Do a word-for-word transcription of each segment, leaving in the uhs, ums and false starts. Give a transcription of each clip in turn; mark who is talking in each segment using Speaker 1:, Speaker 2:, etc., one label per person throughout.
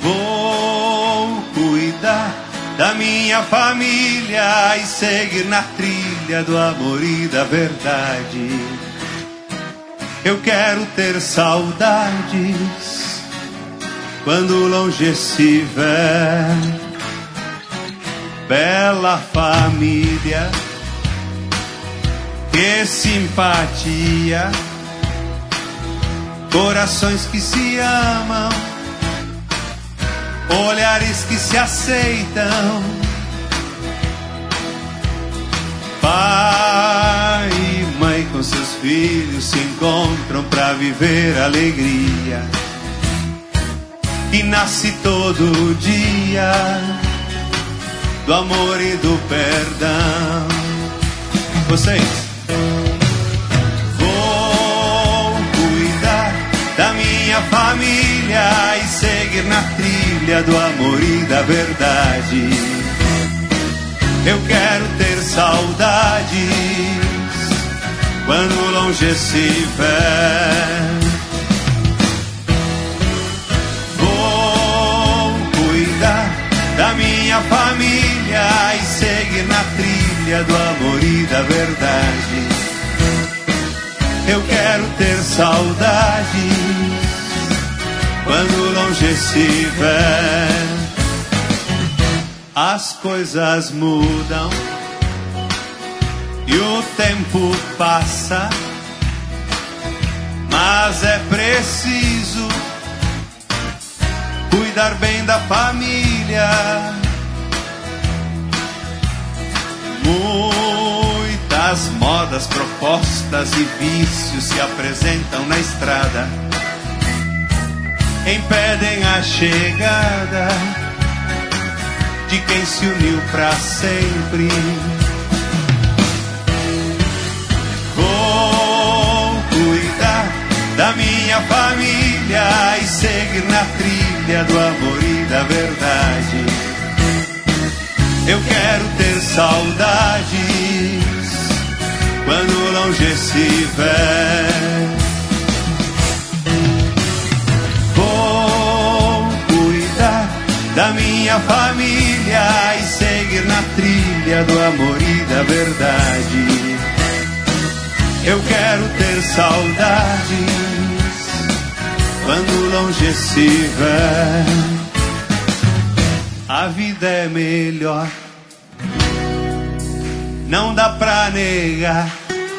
Speaker 1: Vou cuidar da minha família e seguir na trilha do amor e da verdade. Eu quero ter saudades quando longe estiver. Bela família, que simpatia, corações que se amam, olhares que se aceitam. Pai e mãe com seus filhos se encontram pra viver alegria que nasce todo dia do amor e do perdão. Vocês. Vou cuidar da minha família e seguir na trilha do amor e da verdade. Eu quero ter saudades quando longe estiver. Vou cuidar da minha família e seguir na trilha do amor e da verdade. Eu quero ter saudades quando longe estiver. As coisas mudam e o tempo passa, mas é preciso cuidar bem da família. Muitas modas, propostas e vícios se apresentam na estrada, impedem a chegada de quem se uniu pra sempre. Vou cuidar da minha família e seguir na trilha do amor e da verdade. Eu quero ter saudades quando longe estiver. Vou cuidar da minha família e seguir na trilha do amor e da verdade. Eu quero ter saudades quando longe estiver. A vida é melhor, não dá pra negar.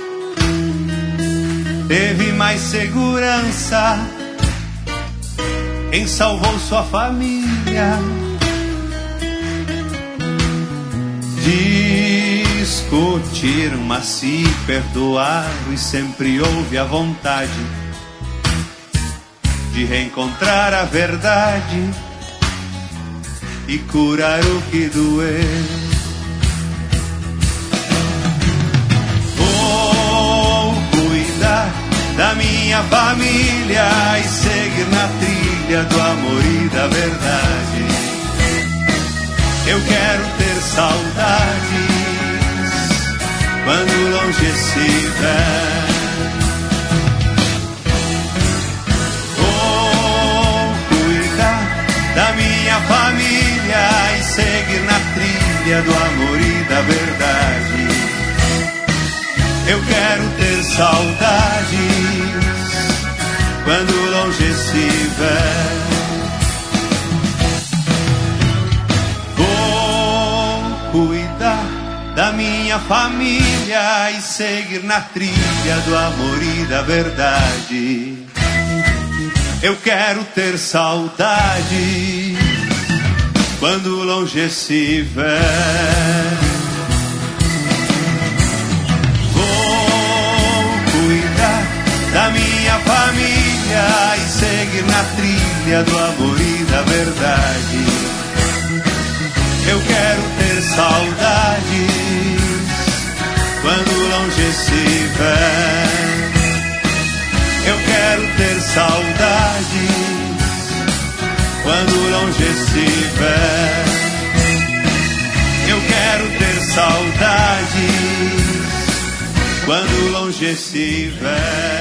Speaker 1: Teve mais segurança quem salvou sua família. Discutir, mas se perdoar, e sempre houve a vontade de reencontrar a verdade e curar o que doer. Vou cuidar da minha família e seguir na trilha do amor e da verdade. Eu quero ter saudades quando longe estiver. Vou cuidar da minha família e seguir na trilha do amor e da verdade. Eu quero ter saudades quando longe estiver. Cuidar da minha família e seguir na trilha do amor e da verdade. Eu quero ter saudade quando longe estiver. Vou cuidar da minha família e seguir na trilha do amor e da verdade. Eu quero ter saudades quando longe estiver. Eu quero ter saudades quando longe estiver. Eu quero ter saudades quando longe estiver.